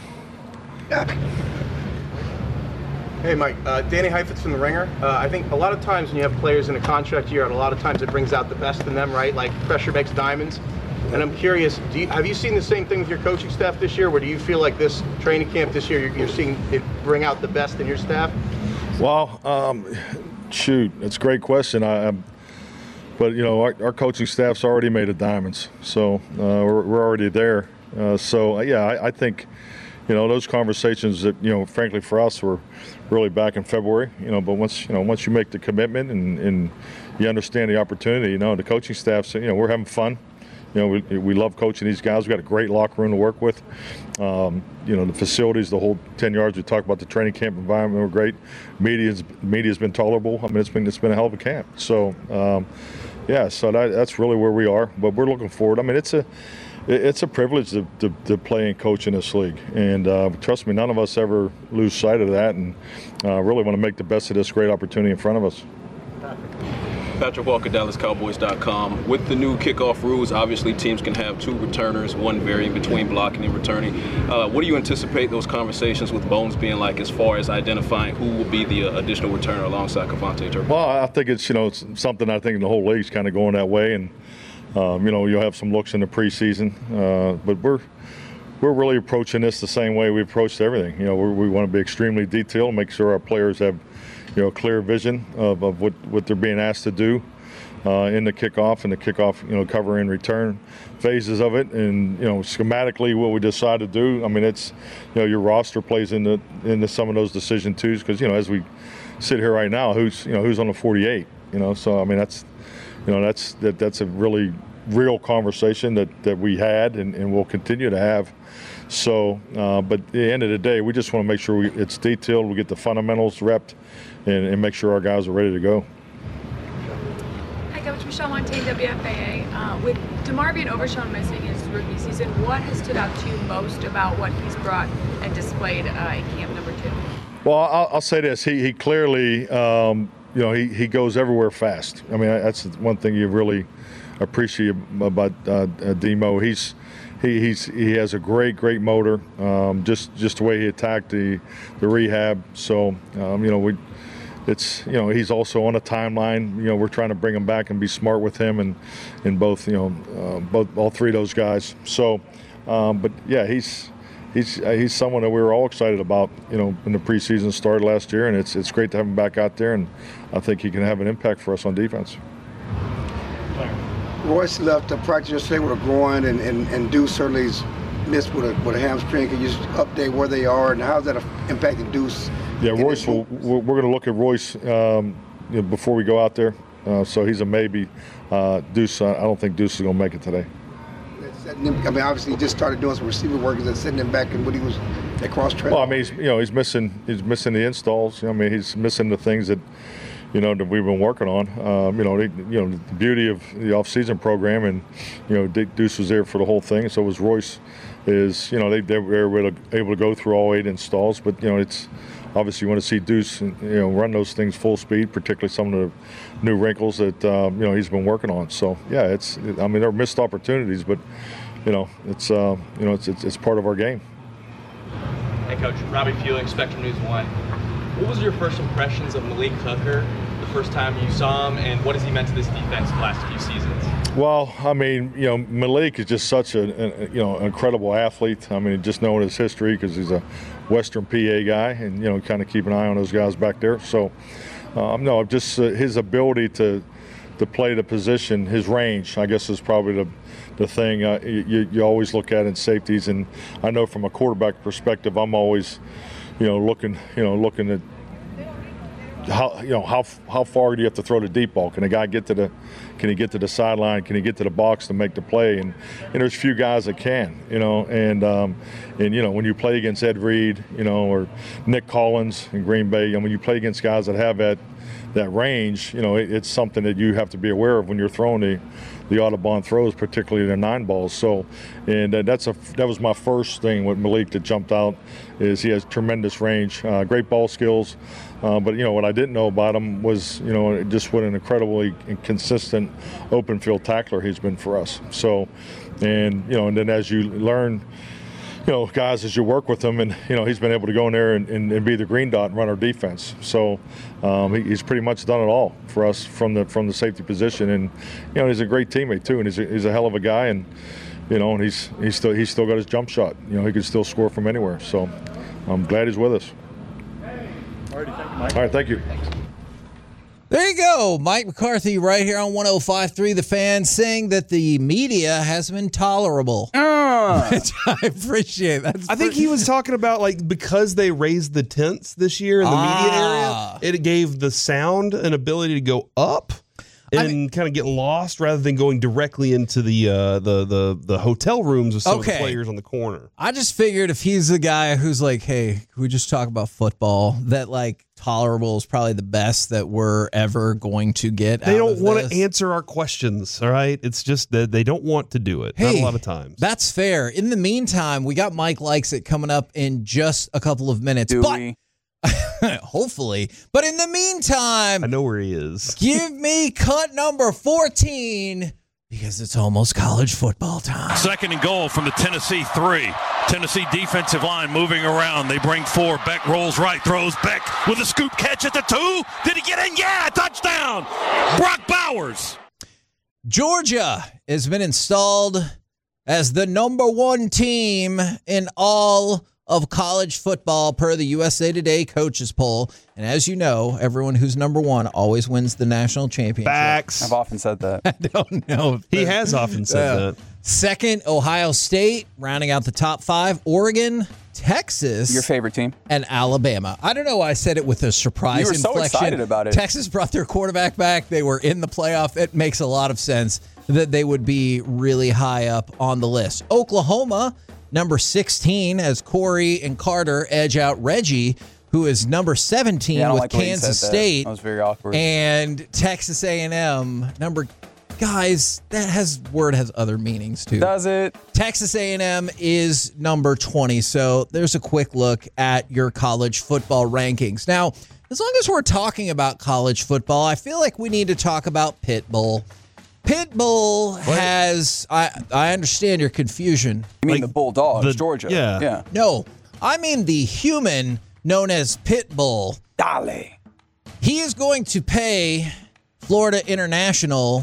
S18: Hey, Mike. Uh, Danny Heifetz from The Ringer. Uh, I think a lot of times when you have players in a contract year, and a lot of times it brings out the best in them, right? Like pressure makes diamonds. And I'm curious, do you, have you seen the same thing with your coaching staff this year? Where do you feel like this training camp this year, you're, you're seeing it bring out the best in your staff?
S9: Well, um, shoot, that's a great question. I, I'm, but, you know, our, our coaching staff's already made of diamonds. So uh, we're, we're already there. Uh, so, yeah, I, I think, you know, those conversations that, you know, frankly for us were really back in February, you know, but once, you know, once you make the commitment and, and you understand the opportunity, you know, the coaching staff, you know, we're having fun. You know, we, we love coaching these guys. We've got a great locker room to work with. Um, you know, the facilities, the whole ten yards. We talk about the training camp environment. We're great. Media's media's been tolerable. I mean, it's been it's been a hell of a camp. So, um, yeah, so that, that's really where we are. But we're looking forward. I mean, it's a it's a privilege to, to, to play and coach in this league. And uh, trust me, none of us ever lose sight of that. And uh, really want to make the best of this great opportunity in front of us.
S19: Patrick Walker, Dallas Cowboys dot com. With the new kickoff rules, obviously teams can have two returners, one varying between blocking and returning. Uh, what do you anticipate those conversations with Bones being like as far as identifying who will be the uh, additional returner alongside Kevontae Turpin?
S9: Well, I think it's, you know, it's something I think the whole league's kind of going that way. And, um, you know, you'll have some looks in the preseason. Uh, but we're we're really approaching this the same way we approached everything. You know, we're, we want to be extremely detailed, make sure our players have, you know, clear vision of, of what, what they're being asked to do uh, in the kickoff and the kickoff, you know, cover and return phases of it. And, you know, schematically what we decide to do, I mean, it's, you know, your roster plays into, into some of those decision twos because, you know, as we sit here right now, who's, you know, who's on the forty-eight, you know, so, I mean, that's, you know, that's, that, that's a really real conversation that, that we had and, and we'll continue to have. So, uh, but at the end of the day, we just want to make sure we, it's detailed, we get the fundamentals repped, and, and make sure our guys are ready to go.
S20: Hi, Coach. Michelle Montaigne, W F A A. Uh, with DeMarvion Overshown missing his rookie season, what has stood out to you most about what he's brought and displayed uh, in camp number two?
S9: Well, I'll, I'll say this. He, he clearly, um, you know, he, he goes everywhere fast. I mean, that's one thing you really appreciate about uh, Demo. He's He he's he has a great great motor. Um, just just the way he attacked the the rehab. So um, you know we, it's you know he's also on a timeline. You know we're trying to bring him back and be smart with him and and both you know uh, both all three of those guys. So, um, but yeah, he's he's uh, he's someone that we were all excited about. You know when the preseason started last year, and it's it's great to have him back out there, and I think he can have an impact for us on defense.
S10: Royce left the practice yesterday with a groin, and, and, and Deuce certainly's missed with a, with a hamstring. Can you just update where they are and how's that impacting Deuce?
S9: Yeah, Royce, will, we're going to look at Royce um, you know, before we go out there. Uh, so he's a maybe. Uh, Deuce, I don't think Deuce is going to make it today.
S10: I mean, obviously, he just started doing some receiver work. Is that setting him back in what he was at cross training?
S9: Well, I mean, he's, you know, he's missing he's missing the installs. You know, I mean, he's missing the things that, you know, that we've been working on. Um, you know, they, you know, the beauty of the off-season program, and you know, Deuce was there for the whole thing. So was Royce. Is you know they they were able to, able to go through all eight installs, but you know it's obviously you want to see Deuce you know run those things full speed, particularly some of the new wrinkles that um, you know he's been working on. So yeah, it's I mean there are missed opportunities, but you know it's uh, you know it's, it's it's part of our game.
S21: Hey Coach, Robbie Fewing, Spectrum News One. What was your first impressions of Malik Hooker the first time you saw him, and what has he meant to this defense the last few seasons?
S9: Well, I mean, you know, Malik is just such a, a you know incredible athlete. I mean, just knowing his history because he's a Western P A guy, and you know, kind of keep an eye on those guys back there. So, um, no, just uh, his ability to to play the position, his range, I guess, is probably the the thing uh, you you always look at in safeties. And I know from a quarterback perspective, I'm always, you know, looking you know looking at. How you know how how far do you have to throw the deep ball? Can a guy get to the can he get to the sideline? Can he get to the box to make the play? And, and there's few guys that can, you know. And um, and you know when you play against Ed Reed, you know, or Nick Collins in Green Bay, and when you play against guys that have that that range, you know, it, it's something that you have to be aware of when you're throwing the the Audubon throws, particularly the nine balls. So, and uh, that's a that was my first thing with Malik that jumped out is he has tremendous range, uh, great ball skills. Uh, but, you know, what I didn't know about him was, you know, just what an incredibly consistent open field tackler he's been for us. So, and, you know, and then as you learn, you know, guys, as you work with him, and, you know, he's been able to go in there and, and, and be the green dot and run our defense. So um, he, he's pretty much done it all for us from the from the safety position. And, you know, he's a great teammate, too, and he's a, he's a hell of a guy. And, you know, and he's, he's, still, he's still got his jump shot. You know, he can still score from anywhere. So I'm glad he's with us. All right, thank you.
S4: There you go. Mike McCarthy right here on one oh five point three The Fan saying that the media has been tolerable.
S5: Uh,
S4: Which I appreciate. That's
S5: I think he was talking about like because they raised the tents this year in the
S4: Ah.
S5: media area, it gave the sound an ability to go up and I mean, kind of get lost rather than going directly into the uh, the the the hotel rooms with some
S4: Okay.
S5: of the players on the corner.
S4: I just figured if he's the guy who's like, hey, can we just talk about football? That like tolerable is probably the best that we're ever going to get.
S5: They
S4: out
S5: don't
S4: of
S5: want
S4: this.
S5: to answer our questions, all right? It's just that they don't want to do it. Not
S4: Hey,
S5: a lot of times.
S4: That's fair. In the meantime, we got Mike Likes It coming up in just a couple of minutes.
S22: Do
S4: but
S22: we?
S4: hopefully. But in the meantime,
S5: I know where he is.
S4: give me cut number fourteen because it's almost college football time.
S23: Second and goal from the Tennessee three. Tennessee defensive line moving around. They bring four. Beck rolls right, throws. Beck with a scoop catch at the two. Did he get in? Yeah, touchdown. Brock Bowers.
S4: Georgia has been installed as the number one team in all of college football per the U S A Today coaches poll. And as you know, everyone who's number one always wins the national championship.
S5: Facts.
S22: I've often said that.
S4: I don't know. if
S5: He
S4: that-
S5: has often said
S4: Uh,
S5: that.
S4: Second, Ohio State, rounding out the top five. Oregon, Texas.
S22: Your favorite team?
S4: And Alabama. I don't know why I said it with a surprise
S22: You were so
S4: inflection.
S22: excited about it.
S4: Texas brought their quarterback back. They were in the playoff. It makes a lot of sense that they would be really high up on the list. Oklahoma, number sixteen, as Corey and Carter edge out Reggie, who is number seventeen
S22: Yeah, I don't
S4: with
S22: like the way you
S4: Kansas
S22: said that.
S4: State.
S22: That was very awkward.
S4: And Texas A and M, number guys, that has word has other meanings too.
S22: Does it?
S4: Texas A and M is number twenty. So there's a quick look at your college football rankings. Now, as long as we're talking about college football, I feel like we need to talk about Pitbull. Pitbull has, I I understand your confusion.
S22: You mean the Bulldogs,
S5: the-
S22: Georgia?
S5: yeah.
S22: Yeah.
S4: No, I mean the human known as Pitbull.
S22: Dale.
S4: He is going to pay Florida International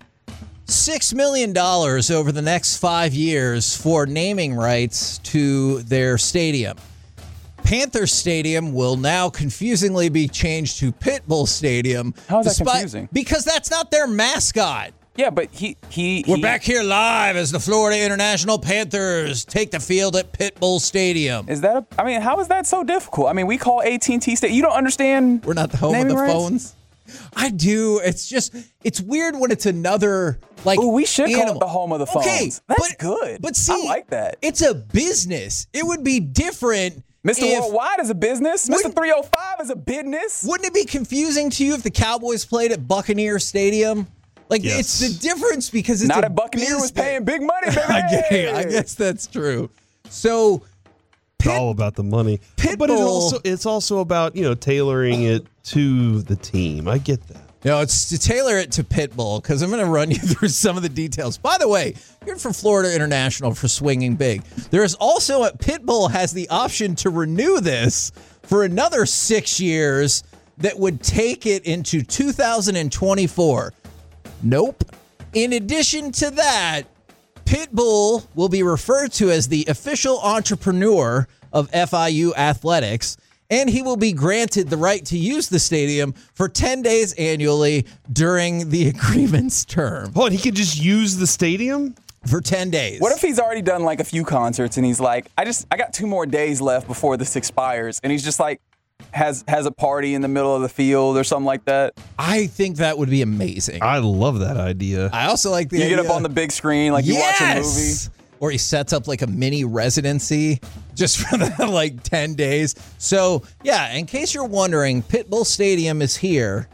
S4: six million dollars over the next five years for naming rights to their stadium. Panther Stadium will now confusingly be changed to Pitbull Stadium.
S22: How is that
S4: despite-
S22: confusing?
S4: Because that's not their mascot.
S22: Yeah, but he he.
S4: We're
S22: he,
S4: back here live as the Florida International Panthers take the field at Pitbull Stadium.
S22: Is that? A, I mean, how is that so difficult? I mean, we call A T and T State. You don't understand.
S4: We're not the home of
S22: naming
S4: the
S22: rights?
S4: phones. I do. It's just, it's weird when it's another, like,
S22: Ooh, we should
S4: animal.
S22: call it the home of the phones.
S4: Okay,
S22: That's
S4: but,
S22: good.
S4: But see,
S22: I like that.
S4: It's a business. It would be different.
S22: Mister
S4: if,
S22: Worldwide is a business. Mister three oh five is a business.
S4: Wouldn't it be confusing to you if the Cowboys played at Buccaneer Stadium? Like,
S5: Yes.
S4: it's the difference because it's
S22: Not
S4: a
S22: a Buccaneer
S4: business.
S22: was paying big money, baby.
S4: I guess, I guess that's true. So,
S5: It's all about the money. But it
S4: Pitbull-
S5: also it's also about, you know, tailoring it to the team. I get that.
S4: No, it's to tailor it to Pitbull because I'm going to run you through some of the details. By the way, you're from Florida International for swinging big. There is also a Pitbull has the option to renew this for another six years that would take it into two thousand twenty-four. Nope. In addition to that, Pitbull will be referred to as the official entrepreneur of F I U athletics, and he will be granted the right to use the stadium for ten days annually during the agreement's term.
S5: Oh, and he could just use the stadium?
S4: For ten days.
S22: What if he's already done like a few concerts and he's like, I just I got two more days left before this expires, and he's just like has has a party in the middle of the field or something like that?
S4: I think that would be amazing.
S5: I love that idea.
S4: I also like the
S22: You
S4: idea.
S22: get up on the big screen like you watch a movie.
S4: Yes! Or he sets up like a mini residency just for the, like ten days. So, yeah, in case you're wondering, Pitbull Stadium is here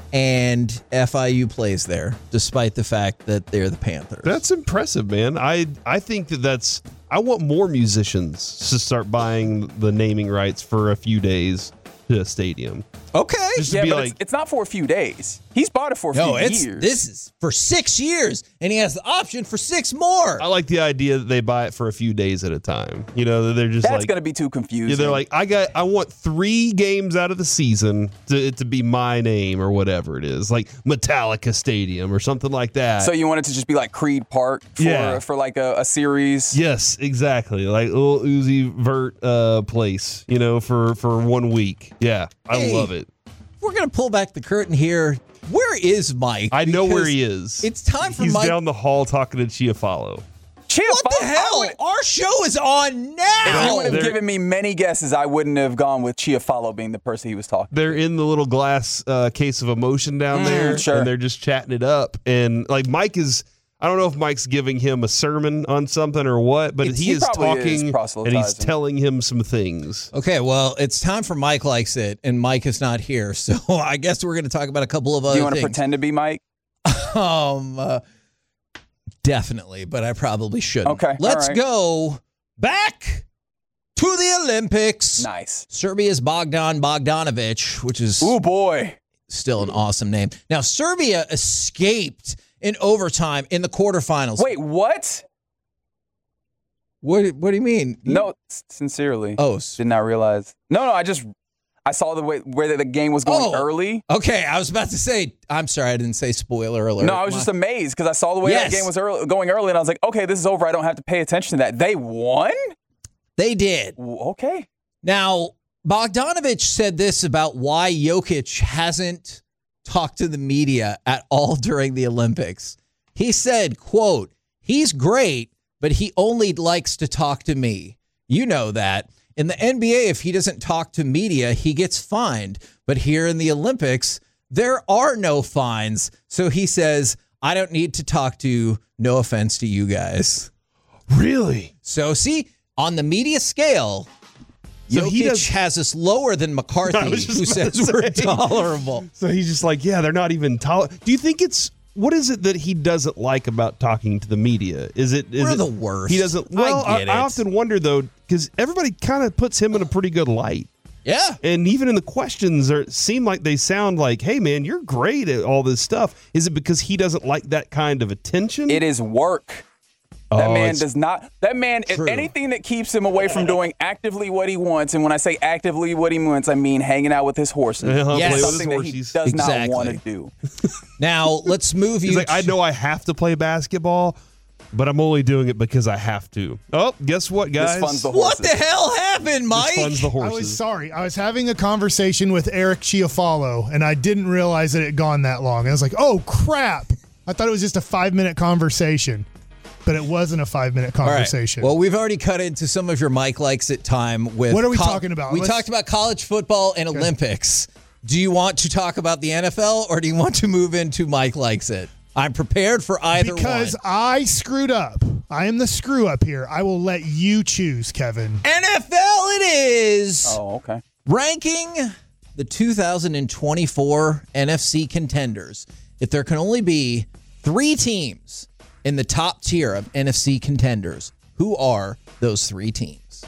S4: and F I U plays there, despite the fact that they're the Panthers.
S5: That's impressive, man. I I think that that's. I want more musicians to start buying the naming rights for a few days to a stadium.
S4: Okay.
S5: Just to
S22: Yeah,
S5: be
S22: but
S5: like,
S22: it's, it's not for a few days. He's bought it for a
S4: No,
S22: few
S4: it's
S22: years.
S4: this is for six years, and he has the option for six more.
S5: I like the idea that they buy it for a few days at a time. You know, they're just
S22: That's
S5: like,
S22: going to be too confusing.
S5: yeah, they're like, I got, I want three games out of the season to it to be my name or whatever it is, like Metallica Stadium or something like that.
S22: So you want it to just be like Creed Park for
S5: Yeah.
S22: for like a, a series?
S5: Yes, exactly, like little Uzi Vert uh, place, you know, for for one week. Yeah, I
S4: Hey.
S5: love it.
S4: We're going to pull back the curtain here. Where is Mike?
S5: I know where
S4: Because
S5: he is.
S4: It's time for
S5: He's
S4: Mike.
S5: down the hall talking to Chiafalo.
S4: What the hell? Our show is on now.
S22: If you would have
S5: They're-
S22: given me many guesses, I wouldn't have gone with Chiafalo being the person he was talking to.
S5: They're in the little glass uh, case of emotion down
S22: Mm,
S5: there,
S22: sure.
S5: and they're just chatting it up. And like Mike is, I don't know if Mike's giving him a sermon on something or what, but
S22: It's-
S5: he,
S22: he
S5: is
S22: probably is
S5: talking and he's
S22: proselytizing.
S5: telling him some things.
S4: Okay, well, it's time for Mike Likes It, and Mike is not here. So I guess we're going to talk about a couple of other
S22: Do you want to
S4: things.
S22: pretend to be Mike?
S4: Um, uh, definitely, but I probably shouldn't.
S22: Okay,
S4: Let's
S22: all right.
S4: go back to the Olympics.
S22: Nice.
S4: Serbia's Bogdan Bogdanovic, which is
S22: Oh boy,
S4: still an awesome name. Now, Serbia escaped in overtime in the quarterfinals.
S22: Wait, what?
S4: What, what do you mean?
S22: No, s- sincerely.
S4: Oh,
S22: did not realize. No, no, I just I saw the way where the game was going
S4: Oh.
S22: early.
S4: Okay, I was about to say, I'm sorry, I didn't say spoiler alert.
S22: No, I was just amazed because I saw the way
S4: Yes.
S22: that game was early, going early, and I was like, okay, this is over. I don't have to pay attention to that. They won?
S4: They did.
S22: Okay.
S4: Now, Bogdanovic said this about why Jokic hasn't talked to the media at all during the Olympics. He said, quote, he's great, but he only likes to talk to me. You know that. In the N B A, if he doesn't talk to media, he gets fined. But here in the Olympics, there are no fines. So he says, I don't need to talk to, no offense to you guys.
S5: Really?
S4: So see, on the media scale,
S5: So he
S4: Jokic
S5: does-
S4: has us lower than McCarthy,
S5: I was just
S4: who
S5: about
S4: says
S5: to
S4: we're
S5: say.
S4: tolerable.
S5: So he's just like, yeah, they're not even tolerant. Do you think it's what is it that he doesn't like about talking to the media? Is it is
S4: We're
S5: it,
S4: the worst.
S5: He doesn't.
S4: I
S5: Well, I,
S4: get
S5: I
S4: it.
S5: often wonder though, because everybody kind of puts him in a pretty good light.
S4: Yeah.
S5: And even in the questions, are seem like they sound like, "Hey, man, you're great at all this stuff." Is it because he doesn't like that kind of attention?
S22: It is work. That
S5: Oh,
S22: man
S5: it's
S22: does not. That man,
S4: true.
S22: anything that keeps him away from doing actively what he wants, and when I say actively what he wants, I mean hanging out with his horses.
S5: Uh-huh,
S4: Yes.
S5: play with
S22: Something
S5: his
S22: that he
S5: horses.
S22: does
S4: Exactly.
S22: not want to do.
S4: Now, let's move you
S5: He's like,
S4: to-
S5: I know I have to play basketball, but I'm only doing it because I have to. Oh, guess what, guys?
S22: funds the
S4: What the hell happened, Mike?
S5: This funds the
S1: I
S5: horses.
S1: was sorry. I was having a conversation with Eric Chiafalo, and I didn't realize that it had gone that long. And I was like, oh, crap. I thought it was just a five-minute conversation, but it wasn't a five-minute
S4: All right.
S1: conversation.
S4: Well, we've already cut into some of your Mike Likes It time with.
S1: What are we talking about?
S4: We
S1: Let's-
S4: talked about college football and Olympics. Do you want to talk about the N F L or do you want to move into Mike Likes It? I'm prepared for either
S1: because
S4: one.
S1: I screwed up. I am the screw up here. I will let you choose, Kevin.
S4: N F L it is.
S22: Oh, okay.
S4: Ranking the two thousand twenty-four N F C contenders. If there can only be three teams in the top tier of N F C contenders, who are those three teams?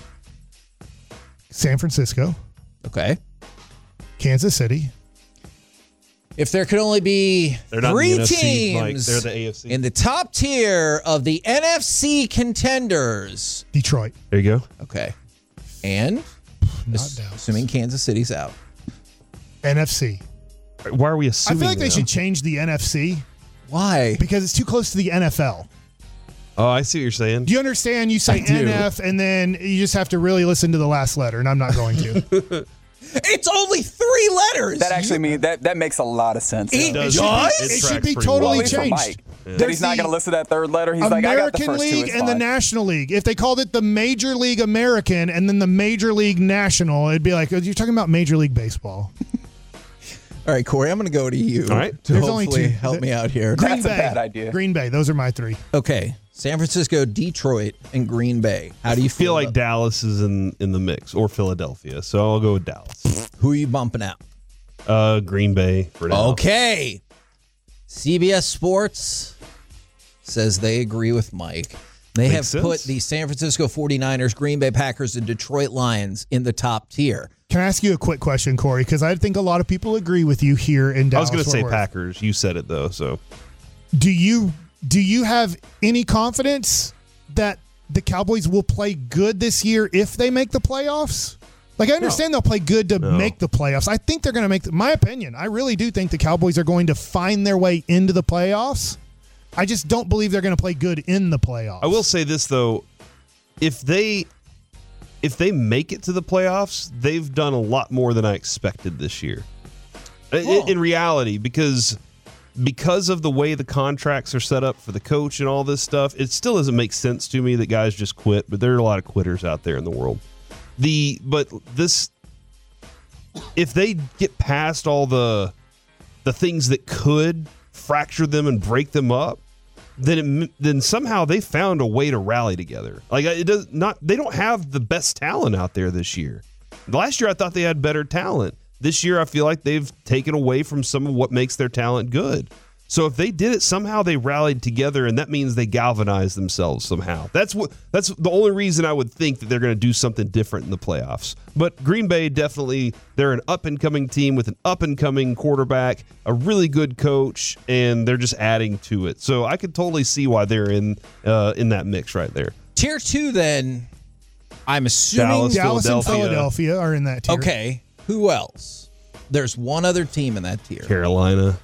S1: San Francisco.
S4: Okay.
S1: Kansas City.
S4: If there could only be
S5: They're not
S4: three
S5: in the N F C,
S4: teams
S5: Mike. They're the A F C.
S4: in the top tier of the N F C contenders.
S1: Detroit.
S5: There you go.
S4: Okay. And
S1: Not
S4: ass-
S1: Dallas.
S4: assuming Kansas City's out.
S1: N F C.
S5: Why are we
S1: I
S5: assuming
S1: feel like they
S5: that?
S1: should change the N F C
S4: Why?
S1: because it's too close to the N F L.
S5: Oh, I see what you're saying.
S1: Do you understand? You say
S4: I do.
S1: N F and then you just have to really listen to the last letter, and I'm not going to.
S4: It's only three letters.
S22: That actually means that that makes a lot of sense.
S4: It
S22: though.
S4: does?
S1: should
S4: It
S1: be, it
S5: tracks
S1: should be
S5: pretty
S22: Well,
S1: totally
S22: at least for
S1: changed.
S22: Mike.
S5: Yeah.
S22: That he's not
S1: There's
S22: going to
S1: the
S22: listen to that third letter. He's like, I got the
S1: American
S22: first two.
S1: League
S22: It's
S1: and the
S22: fine.
S1: National League. If they called it the Major League American and then the Major League National, it'd be like, oh, you're talking about Major League Baseball.
S4: All right, Corey, I'm going to go to you.
S5: All right.
S4: To
S1: There's
S4: hopefully
S1: only two.
S4: help me out here.
S1: Green
S22: That's a
S1: Bay.
S22: bad idea.
S1: Green Bay. Those are my three.
S4: Okay. San Francisco, Detroit, and Green Bay. How do you
S5: I feel
S4: feel
S5: like
S4: about-
S5: Dallas is in, in the mix, or Philadelphia. So I'll go with Dallas.
S4: Who are you bumping out?
S5: Uh, Green Bay for now.
S4: Okay. C B S Sports says they agree with Mike. They
S5: Makes
S4: have
S5: sense.
S4: put the San Francisco forty-niners, Green Bay Packers, and Detroit Lions in the top tier.
S1: Can I ask you a quick question, Corey? Because I think a lot of people agree with you here in
S5: I
S1: Dallas.
S5: was going to say
S1: Fort Worth.
S5: Packers. You said it though, so
S1: Do you do you have any confidence that the Cowboys will play good this year if they make the playoffs? Like, I understand they'll play good to
S5: No.
S1: make the playoffs. I think they're going to make, the, my opinion, I really do think the Cowboys are going to find their way into the playoffs. I just don't believe they're going to play good in the playoffs.
S5: I will say this though, if they if they make it to the playoffs, they've done a lot more than I expected this year. In-
S4: Oh.
S5: In reality, because because of the way the contracts are set up for the coach and all this stuff, it still doesn't make sense to me that guys just quit. But there are a lot of quitters out there in the world. The but this if they get past all the the things that could fracture them and break them up, then it, then somehow they found a way to rally together. Like it does not they don't have the best talent out there this year. Last year I thought they had better talent. This year I feel like they've taken away from some of what makes their talent good. So if they did it, somehow they rallied together, and that means they galvanized themselves somehow. That's what. That's the only reason I would think that they're going to do something different in the playoffs. But Green Bay definitely, they're an up-and-coming team with an up-and-coming quarterback, a really good coach, and they're just adding to it. So I could totally see why they're in uh, in that mix right there.
S4: Tier two, then, I'm assuming.
S5: Dallas,
S1: Dallas and
S5: Philadelphia.
S1: Philadelphia are in that tier.
S4: Okay. Who else? There's one other team in that tier.
S5: Carolina.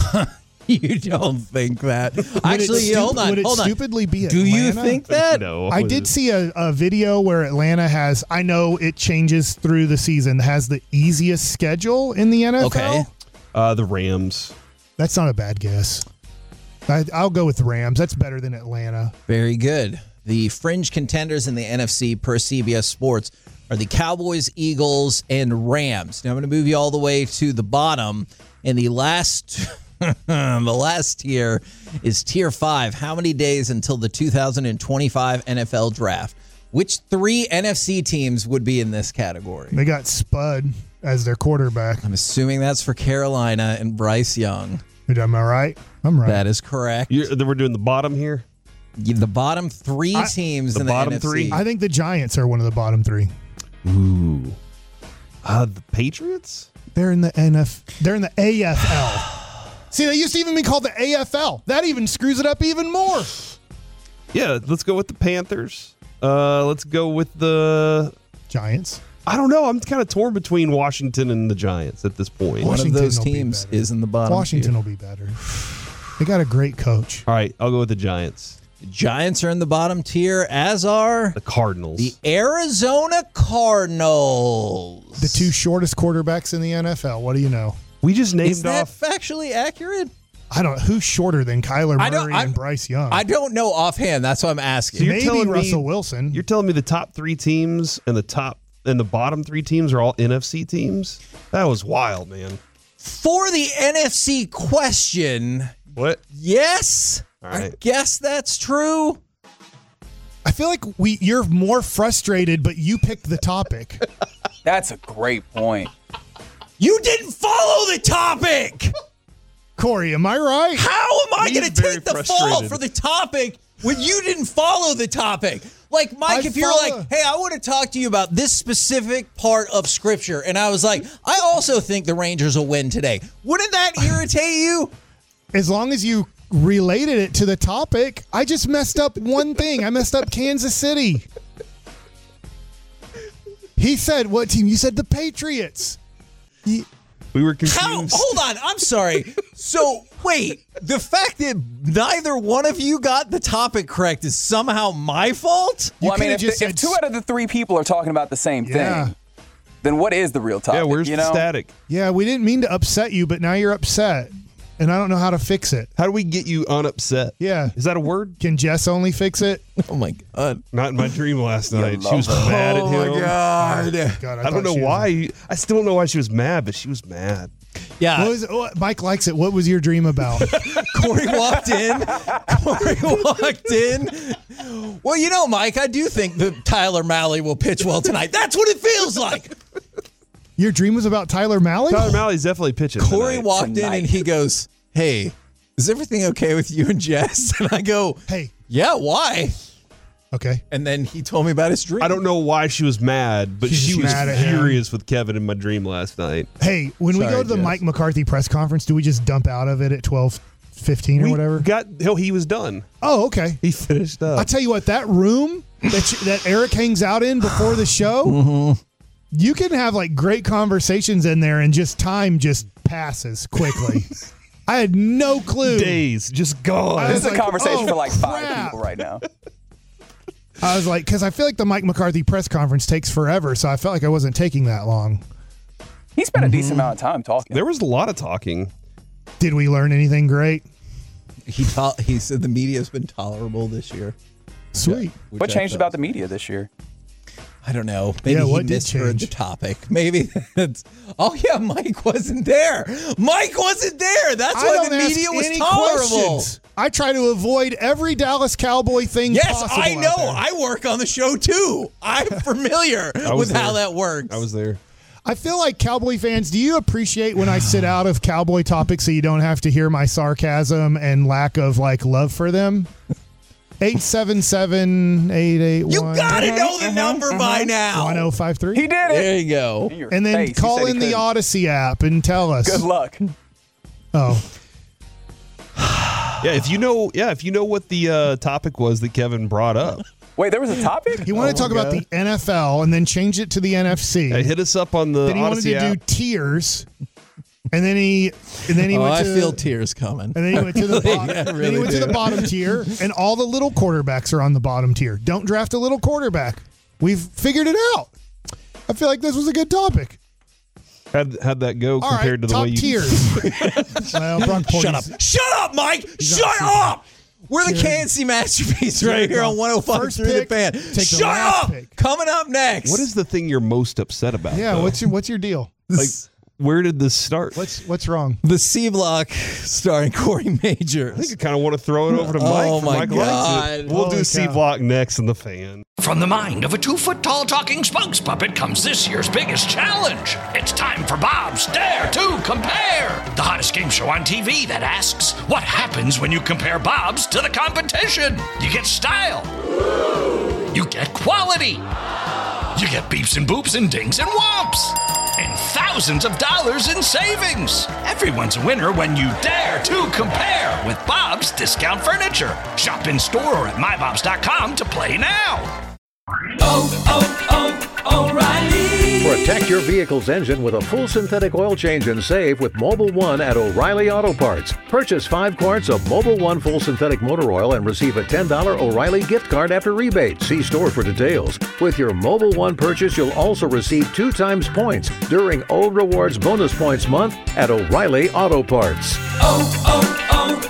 S4: You don't think that?
S1: Would
S4: Actually,
S1: it
S4: you- hold
S1: stu-
S4: on.
S1: Would it
S4: hold on.
S1: stupidly be
S4: Do you
S1: Atlanta?
S4: think that?
S5: No.
S1: I did see a, a video where Atlanta has, I know it changes through the season, has the easiest schedule in the N F L.
S4: Okay.
S5: Uh, the Rams.
S1: That's not a bad guess. I, I'll go with the Rams. That's better than Atlanta.
S4: Very good. The fringe contenders in the N F C per C B S Sports are the Cowboys, Eagles, and Rams. Now I'm going to move you all the way to the bottom. And the last the last tier is tier five. How many days until the two thousand twenty-five N F L draft? Which three N F C teams would be in this category?
S1: They got Spud as their quarterback.
S4: I'm assuming that's for Carolina and Bryce Young.
S1: Am I right? I'm right.
S4: That is correct.
S5: You're, we're doing the bottom here.
S4: The bottom three
S1: I-
S4: teams
S5: the
S4: in the
S5: bottom
S4: N F C.
S5: three?
S1: I think the Giants are one of the bottom three.
S5: Ooh. Uh, the Patriots?
S1: They're in the N F. They're in the A F L. See, they used to even be called the A F L. That even screws it up even more.
S5: Yeah, let's go with the Panthers. Uh, let's go with the
S1: Giants.
S5: I don't know. I'm kind of torn between Washington and the Giants at this point.
S4: One
S1: Washington
S4: of those
S1: will be
S4: teams
S1: better.
S4: is in the bottom.
S1: Washington
S4: tier.
S1: will be better. They got a great coach.
S5: All right, I'll go with the Giants.
S4: The Giants are in the bottom tier, as are
S5: The Cardinals.
S4: the Arizona Cardinals.
S1: The two shortest quarterbacks in the N F L. What do you know?
S5: we just named
S4: Is that
S5: off.
S4: factually accurate?
S1: I don't. Who's shorter than Kyler
S4: I don't-
S1: Murray
S4: I-
S1: and Bryce Young?
S4: I don't know offhand. That's what I'm asking.
S5: So you're
S1: Maybe
S5: telling me-
S1: Russell Wilson.
S5: You're telling me the top three teams and the top and the bottom three teams are all N F C teams. That was wild, man.
S4: For the N F C question,
S5: what?
S4: Yes,
S5: all right.
S4: I guess that's true.
S1: I feel like we you're more frustrated, but you picked the topic.
S22: That's a great point.
S4: You didn't follow the topic.
S1: Corey, am I right?
S4: How am I
S5: He's
S4: going to
S5: very
S4: take the fall
S5: frustrated.
S4: for the topic when you didn't follow the topic? Like, Mike,
S1: I
S4: if you're
S1: follow-
S4: like, hey, I want to talk to you about this specific part of Scripture, and I was like, I also think the Rangers will win today. Wouldn't that irritate you?
S1: As long as you related it to the topic, I just messed up one thing. I messed up Kansas City. He said, what team? You said the Patriots. He-
S5: We were confused.
S4: How? Hold on. I'm sorry. So, wait. The fact that neither one of you got the topic correct is somehow my fault?
S1: You
S22: Well, I mean,
S1: coulda
S22: if,
S1: just
S22: the- if
S1: said
S22: two
S1: s-
S22: out of the three people are talking about the same
S1: Yeah.
S22: thing, then what is the real topic?
S5: Yeah, where's
S22: you
S5: the
S22: know?
S5: static?
S1: Yeah, we didn't mean to upset you, but now you're upset. And I don't know how to fix it.
S5: How do we get you unupset?
S1: Yeah.
S5: Is that a word?
S1: Can Jess only fix it?
S4: Oh, my God.
S5: Not in my dream last night. She
S22: love
S5: was
S22: her.
S5: mad at him.
S4: Oh, my God.
S1: God,
S5: I,
S1: thought
S5: don't know
S1: she was-
S5: why. I still don't know why she was mad, but she was mad.
S4: Yeah.
S1: What was, what, Mike likes it. What was your dream about?
S4: Corey walked in. Corey walked in. Well, you know, Mike, I do think that Tyler Malley will pitch well tonight. That's what it feels like.
S1: Your dream was about Tyler Malley?
S5: Tyler Malley's definitely pitching.
S4: Corey
S5: tonight.
S4: walked in
S22: Tonight.
S4: and he goes, hey, is everything okay with you and Jess? And I go,
S1: Hey.
S4: yeah, why?
S1: Okay.
S4: And then he told me about his dream.
S5: I don't know why she was mad, but
S1: She's
S5: she
S1: just
S5: was
S1: mad at him.
S5: furious with Kevin in my dream last night.
S1: Hey, when we
S4: Sorry,
S1: go to the
S4: Jess.
S1: Mike McCarthy press conference, do we just dump out of it at twelve fifteen or
S5: We
S1: whatever?
S5: Got hell, he was done.
S1: Oh, okay.
S5: He finished up.
S1: I tell you what, that room that you, that Eric hangs out in before the show,
S4: Mm-hmm.
S1: you can have like great conversations in there, and just time just passes quickly. I had no clue.
S5: Days just gone.
S1: I
S22: This
S1: was
S22: is a
S1: like,
S22: conversation
S1: oh,
S22: for like five
S1: crap.
S22: people right now.
S1: I was like, because I feel like the Mike McCarthy press conference takes forever, so I felt like I wasn't taking that long.
S22: He spent a decent amount of time talking.
S5: There was a lot of talking.
S1: Did we learn anything great?
S4: He to- he said the media's been tolerable this year.
S1: Sweet.
S4: Which
S22: What
S4: I
S22: changed
S4: thought-
S22: about the media this year?
S4: I don't know. Maybe
S1: Yeah,
S4: he
S1: what did
S4: misheard
S1: change?
S4: the topic. Maybe that's. Oh yeah, Mike wasn't there. Mike wasn't there. That's
S1: I
S4: why
S1: don't
S4: the
S1: ask
S4: media was
S1: any
S4: tolerable.
S1: questions. I try to avoid every Dallas Cowboy thing
S4: Yes,
S1: possible.
S4: I
S1: out
S4: know.
S1: there.
S4: I work on the show too. I'm familiar
S5: I was
S4: with how
S5: there.
S4: that works.
S5: I was there.
S1: I feel like Cowboy fans, do you appreciate when I sit out of Cowboy topics so you don't have to hear my sarcasm and lack of like love for them? eight seven seven, eight eight one.
S4: You gotta know the number by now.
S1: one oh five three.
S22: He did it.
S4: There you go.
S22: In your
S1: And then
S22: face. He
S1: call
S22: said he
S1: in the
S22: couldn't.
S1: Odyssey app and tell us.
S22: Good luck.
S1: Oh,
S5: Yeah, if you know, yeah, if you know what the uh, topic was that Kevin brought up,
S22: Wait, there was a topic?
S1: he wanted
S4: Oh
S1: to talk
S4: my
S1: about
S4: God.
S1: the N F L and then change it to the N F C.
S5: hey, hit us up on the
S1: then he wanted
S5: Odyssey
S1: to
S5: app.
S1: do tiers, and then he and then he
S4: Oh,
S1: went
S4: I
S1: to
S4: feel tears coming.
S1: and then he went to the bottom.
S4: Yeah, I
S1: then
S4: really
S1: he went to
S4: do.
S1: the bottom tier, and all the little quarterbacks are on the bottom tier. Don't draft a little quarterback. We've figured it out. I feel like this was a good topic.
S5: How'd, how'd that go
S1: All
S5: compared
S1: right,
S5: to the
S1: top
S5: way you
S1: tiers. well, Brock
S4: Shut up.
S1: Purdy's-
S4: Shut up, Mike.
S1: He's
S4: Shut
S1: not-
S4: up. We're the K N C Masterpiece right here on one oh five
S1: First
S4: through the
S1: pick,
S4: fan.
S1: take the
S4: Shut
S1: last
S4: up.
S1: pick.
S4: Coming up next.
S5: What is the thing you're most upset about?
S1: Yeah,
S5: though?
S1: what's your what's your deal?
S5: like? Where did this start?
S1: What's what's wrong?
S4: the C Block starring Corey Majors?
S5: I think I kind of want to throw it over to Mike.
S4: Oh,
S5: for
S4: my
S5: Mike likes
S4: God.
S5: it. We'll
S1: Holy
S5: do C
S1: cow.
S5: Block next in the fan.
S2: From the mind of a two-foot-tall talking Spunks puppet comes this year's biggest challenge. It's time for Bob's Dare to Compare, the hottest game show on T V that asks, what happens when you compare Bob's to the competition? You get style. You get quality. You get beeps and boops and dings and whomps. And thousands of dollars in savings. Everyone's a winner when you dare to compare with Bob's Discount Furniture. Shop in store or at my bobs dot com to play now.
S3: Oh, oh, oh, O'Reilly. Protect your vehicle's engine with a full synthetic oil change and save with Mobile One at O'Reilly Auto Parts. Purchase five quarts of Mobile One full synthetic motor oil and receive a ten dollars O'Reilly gift card after rebate. See store for details. With your Mobile One purchase, you'll also receive two times points during O Rewards Bonus Points Month at O'Reilly Auto Parts.
S8: Oh,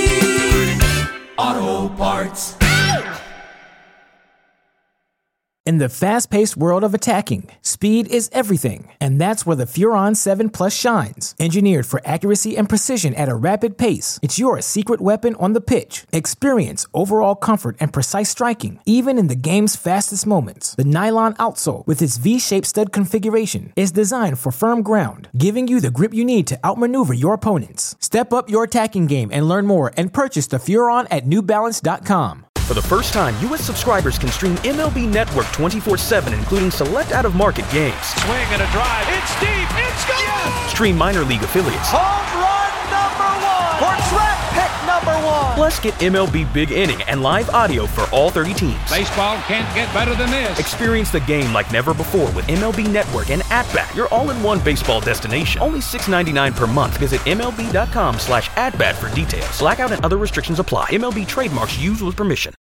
S8: oh, oh, O'Reilly Auto Parts.
S6: In the fast-paced world of attacking, speed is everything, and that's where the Furon seven Plus shines. Engineered for accuracy and precision at a rapid pace, it's your secret weapon on the pitch. Experience overall comfort and precise striking, even in the game's fastest moments. The nylon outsole, with its V-shaped stud configuration, is designed for firm ground, giving you the grip you need to outmaneuver your opponents. Step up your attacking game and learn more and purchase the Furon at New Balance dot com.
S7: For the first time, U S subscribers can stream M L B Network twenty-four seven, including select out-of-market games.
S8: Swing and a drive. It's deep. It's gone. Yes.
S7: Stream minor league affiliates.
S8: Home run number one. Or track pick number one.
S7: Plus, get M L B Big Inning and live audio for all thirty teams.
S8: Baseball can't get better than this.
S7: Experience the game like never before with M L B Network and At-Bat, your all-in-one baseball destination. Only six dollars and ninety-nine cents per month. Visit M L B dot com slash at bat for details. Blackout and other restrictions apply. M L B trademarks used with permission.